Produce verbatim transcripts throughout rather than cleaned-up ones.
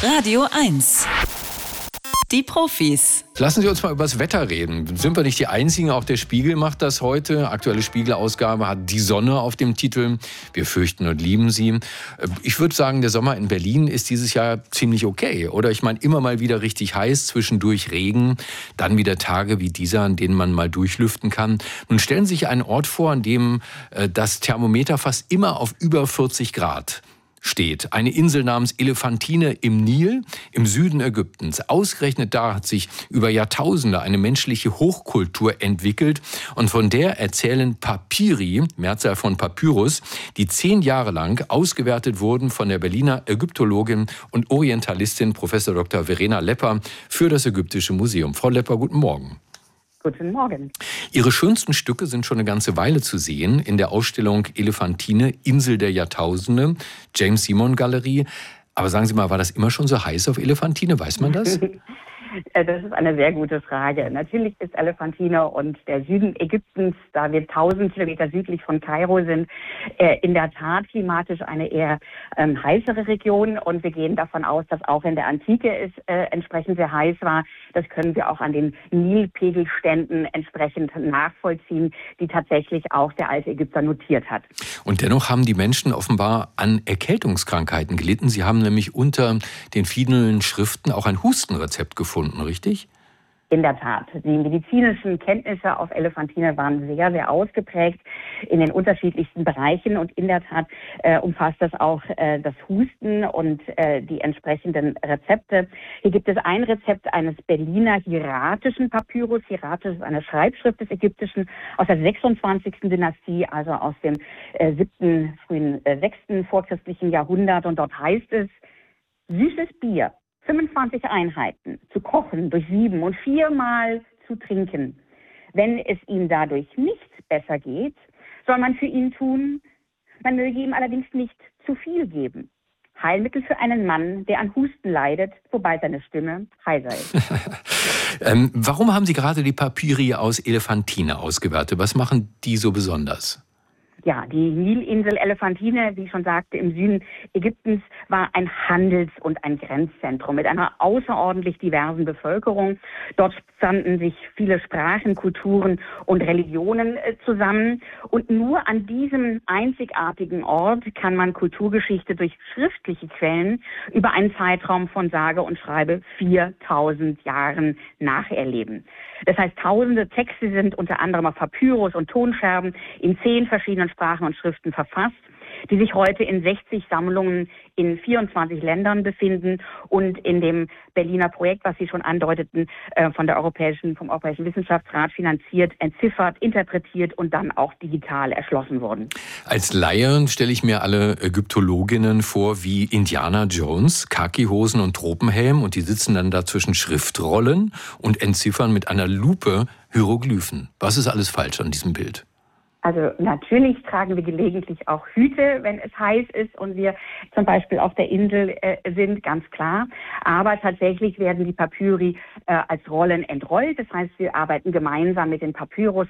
Radio eins. Die Profis. Lassen Sie uns mal über das Wetter reden. Sind wir nicht die Einzigen? Auch der Spiegel macht das heute. Aktuelle Spiegel-Ausgabe hat die Sonne auf dem Titel. Wir fürchten und lieben sie. Ich würde sagen, der Sommer in Berlin ist dieses Jahr ziemlich okay. Oder ich meine, immer mal wieder richtig heiß, zwischendurch Regen. Dann wieder Tage wie dieser, an denen man mal durchlüften kann. Nun stellen Sie sich einen Ort vor, an dem das Thermometer fast immer auf über vierzig Grad steht. Eine Insel namens Elefantine im Nil im Süden Ägyptens. Ausgerechnet da hat sich über Jahrtausende eine menschliche Hochkultur entwickelt und von der erzählen Papyri, Mehrzahl von Papyrus, die zehn Jahre lang ausgewertet wurden von der Berliner Ägyptologin und Orientalistin Professor Doktor Verena Lepper für das Ägyptische Museum. Frau Lepper, guten Morgen. Guten Morgen. Ihre schönsten Stücke sind schon eine ganze Weile zu sehen in der Ausstellung Elefantine, Insel der Jahrtausende, James Simon Galerie. Aber sagen Sie mal, war das immer schon so heiß auf Elefantine? Weiß man das? Das ist eine sehr gute Frage. Natürlich ist Elefantine und der Süden Ägyptens, da wir tausend Kilometer südlich von Kairo sind, äh, in der Tat klimatisch eine eher ähm, heißere Region. Und wir gehen davon aus, dass auch in der Antike es äh, entsprechend sehr heiß war. Das können wir auch an den Nilpegelständen entsprechend nachvollziehen, die tatsächlich auch der alte Ägypter notiert hat. Und dennoch haben die Menschen offenbar an Erkältungskrankheiten gelitten. Sie haben nämlich unter den vielen Schriften auch ein Hustenrezept gefunden. Richtig? In der Tat. Die medizinischen Kenntnisse auf Elefantine waren sehr, sehr ausgeprägt in den unterschiedlichsten Bereichen. Und in der Tat äh, umfasst das auch äh, das Husten und äh, die entsprechenden Rezepte. Hier gibt es ein Rezept eines Berliner hieratischen Papyrus. Hieratis ist eine Schreibschrift des Ägyptischen aus der sechsundzwanzigsten Dynastie, also aus dem äh, siebten, frühen äh, sechsten vorchristlichen Jahrhundert. Und dort heißt es, süßes Bier, fünfundzwanzig Einheiten, zu kochen, durchsieben und viermal zu trinken. Wenn es ihm dadurch nicht besser geht, soll man für ihn tun, man möge ihm allerdings nicht zu viel geben. Heilmittel für einen Mann, der an Husten leidet, wobei seine Stimme heiser ist. ähm, warum haben Sie gerade die Papyri aus Elefantine ausgewertet? Was machen die so besonders? Ja, die Nilinsel Elefantine, wie ich schon sagte, im Süden Ägyptens war ein Handels- und ein Grenzzentrum mit einer außerordentlich diversen Bevölkerung. Dort standen sich viele Sprachen, Kulturen und Religionen äh, zusammen. Und nur an diesem einzigartigen Ort kann man Kulturgeschichte durch schriftliche Quellen über einen Zeitraum von sage und schreibe viertausend Jahren nacherleben. Das heißt, tausende Texte sind unter anderem auf Papyrus und Tonscherben in zehn verschiedenen Sprachen und Schriften verfasst, die sich heute in sechzig Sammlungen in vierundzwanzig Ländern befinden und in dem Berliner Projekt, was Sie schon andeuteten, von der Europäischen, vom Europäischen Wissenschaftsrat finanziert, entziffert, interpretiert und dann auch digital erschlossen wurden. Als Laie stelle ich mir alle Ägyptologinnen vor wie Indiana Jones, Khakihosen und Tropenhelm, und die sitzen dann da zwischen Schriftrollen und entziffern mit einer Lupe Hieroglyphen. Was ist alles falsch an diesem Bild? Also natürlich tragen wir gelegentlich auch Hüte, wenn es heiß ist und wir zum Beispiel auf der Insel äh, sind, ganz klar. Aber tatsächlich werden die Papyri äh, als Rollen entrollt. Das heißt, wir arbeiten gemeinsam mit den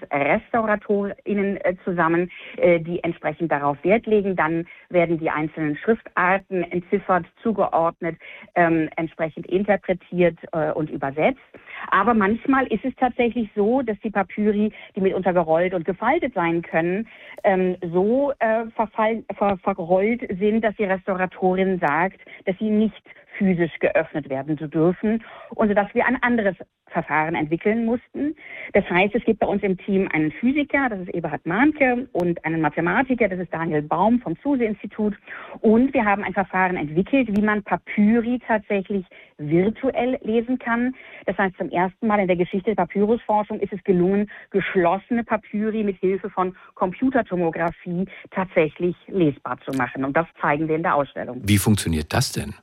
Papyrus-RestauratorInnen äh, zusammen, äh, die entsprechend darauf Wert legen. Dann werden die einzelnen Schriftarten entziffert, zugeordnet, ähm, entsprechend interpretiert äh, und übersetzt. Aber manchmal ist es tatsächlich so, dass die Papyri, die mitunter gerollt und gefaltet sein können, ähm, so äh, verfall, ver, verrollt sind, dass die Restauratorin sagt, dass sie nicht physisch geöffnet werden zu dürfen, und sodass wir ein anderes Verfahren entwickeln mussten. Das heißt, es gibt bei uns im Team einen Physiker, das ist Eberhard Mahnke, und einen Mathematiker, das ist Daniel Baum vom Zuse-Institut. Und wir haben ein Verfahren entwickelt, wie man Papyri tatsächlich virtuell lesen kann. Das heißt, zum ersten Mal in der Geschichte der Papyrusforschung ist es gelungen, geschlossene Papyri mit Hilfe von Computertomographie tatsächlich lesbar zu machen. Und das zeigen wir in der Ausstellung. Wie funktioniert das denn?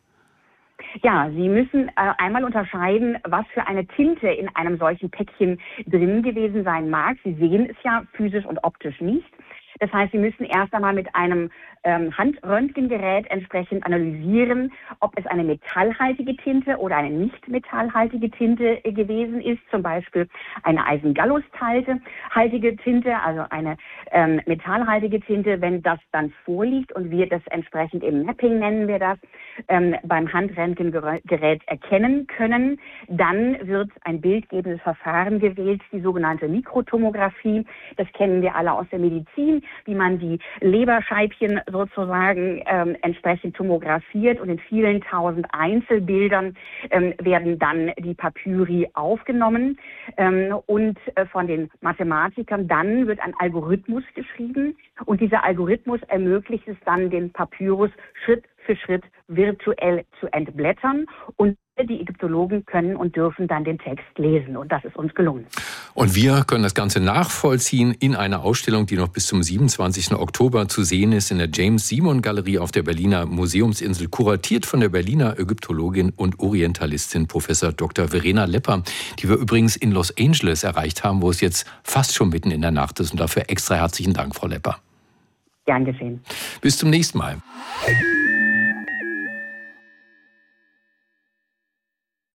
Ja, Sie müssen äh, einmal unterscheiden, was für eine Tinte in einem solchen Päckchen drin gewesen sein mag. Sie sehen es ja physisch und optisch nicht. Das heißt, Sie müssen erst einmal mit einem ähm, Handröntgengerät entsprechend analysieren, ob es eine metallhaltige Tinte oder eine nicht metallhaltige Tinte äh, gewesen ist, zum Beispiel eine Eisengallus-haltige Tinte, also eine ähm, metallhaltige Tinte. Wenn das dann vorliegt und wir das entsprechend im Mapping, nennen wir das, ähm, beim Handröntgengerät erkennen können, dann wird ein bildgebendes Verfahren gewählt, die sogenannte Mikrotomographie. Das kennen wir alle aus der Medizin, wie man die Leberscheibchen sozusagen ähm, entsprechend tomografiert, und in vielen tausend Einzelbildern ähm, werden dann die Papyri aufgenommen ähm, und äh, von den Mathematikern dann wird ein Algorithmus geschrieben, und dieser Algorithmus ermöglicht es dann, den Papyrus Schritt für Schritt virtuell zu entblättern, und die Ägyptologen können und dürfen dann den Text lesen, und das ist uns gelungen. Und wir können das Ganze nachvollziehen in einer Ausstellung, die noch bis zum siebenundzwanzigsten Oktober zu sehen ist in der James-Simon-Galerie auf der Berliner Museumsinsel, kuratiert von der Berliner Ägyptologin und Orientalistin Professor Doktor Verena Lepper, die wir übrigens in Los Angeles erreicht haben, wo es jetzt fast schon mitten in der Nacht ist. Und dafür extra herzlichen Dank, Frau Lepper. Gern geschehen. Bis zum nächsten Mal.